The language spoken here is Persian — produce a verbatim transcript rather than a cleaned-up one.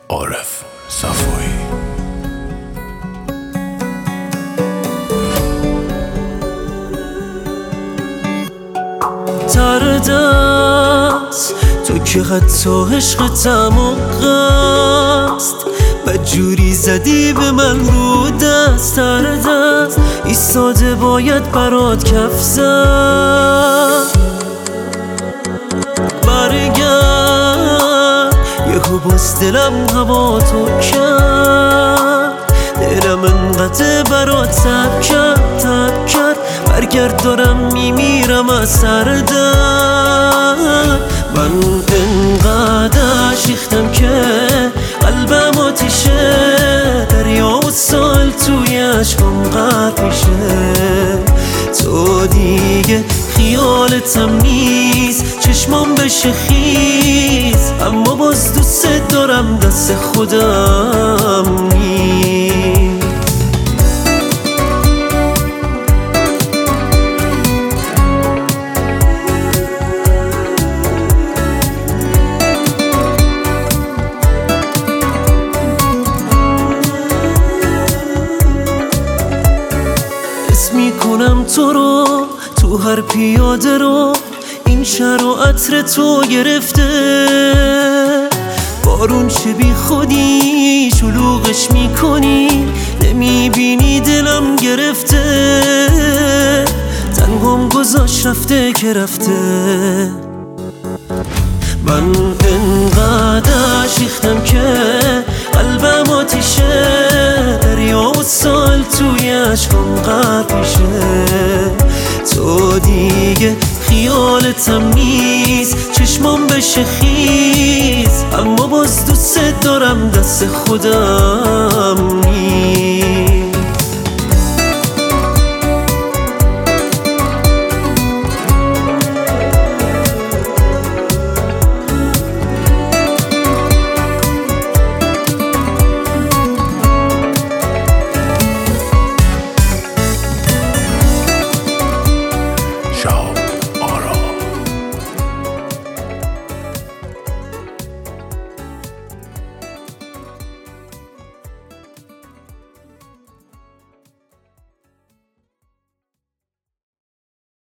عارف صفایی. تردست تو که حتی عشقتم و قصد بدجوری زدی به من رو دست. تردست ایستاده باید برات کف زد. برگرد یهو باز دلم هوا تو کرد. دلم انقدر برات تب کرد تب کرد. برگرد دارم میمیرم از سر درد. من انقدر شیختم که قلبم آتیشه. دریا و سال توی عشقم غرق میشه. تو دیگه خیالتم نیست، چشمام بشه خیز. اما باز دوست دارم دست خودم نیست. میکنم تو رو تو هر پیاده رو. این شهر و عطر تو گرفته. بارون چه بی خودی شلوغش میکنی. نمیبینی دلم گرفته. تنهام گذاشت رفته که رفته. من انقدر شیختم که قلبم آتیشه. دریا و سال توی عشقم غرق میشه. تو دیگه خیالتم نیست، چشمام بشه خیز. اما باز دوست دارم دست خودم نیست.